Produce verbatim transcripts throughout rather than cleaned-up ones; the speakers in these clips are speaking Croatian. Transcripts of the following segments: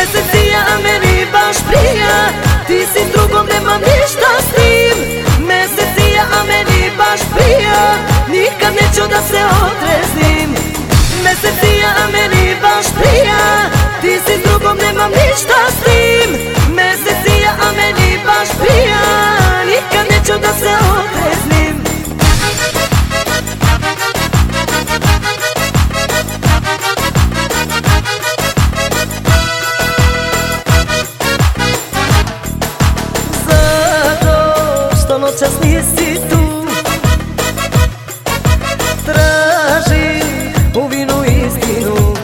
Mesecija, a meni baš prija, ti si s drugom, nemam ništa s tim. Mesecija, a meni baš prija, nikad neću da se otreznim. Mesecija, a meni baš prija, ti si s drugom, nemam ništa s tim. Mesecija, a meni baš prija, nikad neću da se otreznim. Noćas nisi tu, traži u vinu istinu.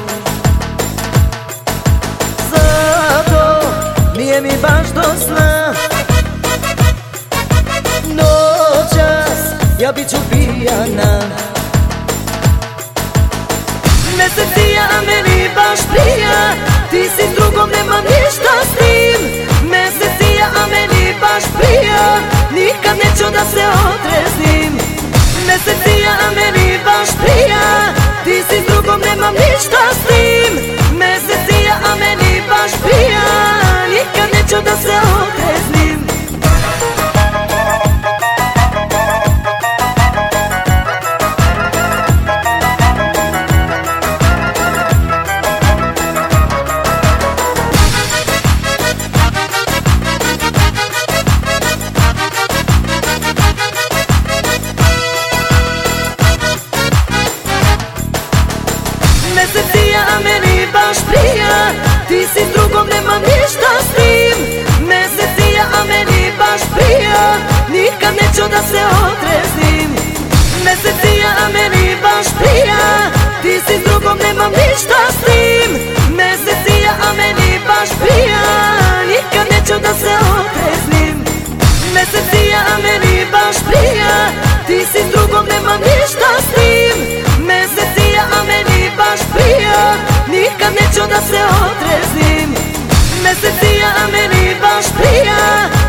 Zato nije mi baš do sna, noćas ja bit ću pijana. Mesecija, a meni baš prija, ti si s drugom, nemam ništa s tim. Mesecija, a meni baš prija, nikad neću da se otreznim. Mesecija, a meni baš prija, ti si s drugom, nemam ništa s tim. Mesecija, a meni baš prija, nikad neću da se otreznim. Mesecija, a meni baš prija, ti si s drugom, nemam ništa s tim. Mesecija, a meni baš prija, nikad neću da se otreznim. Mesecija, a meni baš prija, ti si s drugom, nemam ništa s tim. Mesecija, a meni baš prija, nikad neću da se otreznim. Mesecija, a meni baš prija, ti si s drugom, nemam ništa s tim. Mesecija, a meni baš prija, nikad neću da se otreznim. Mesecija, a meni baš prija,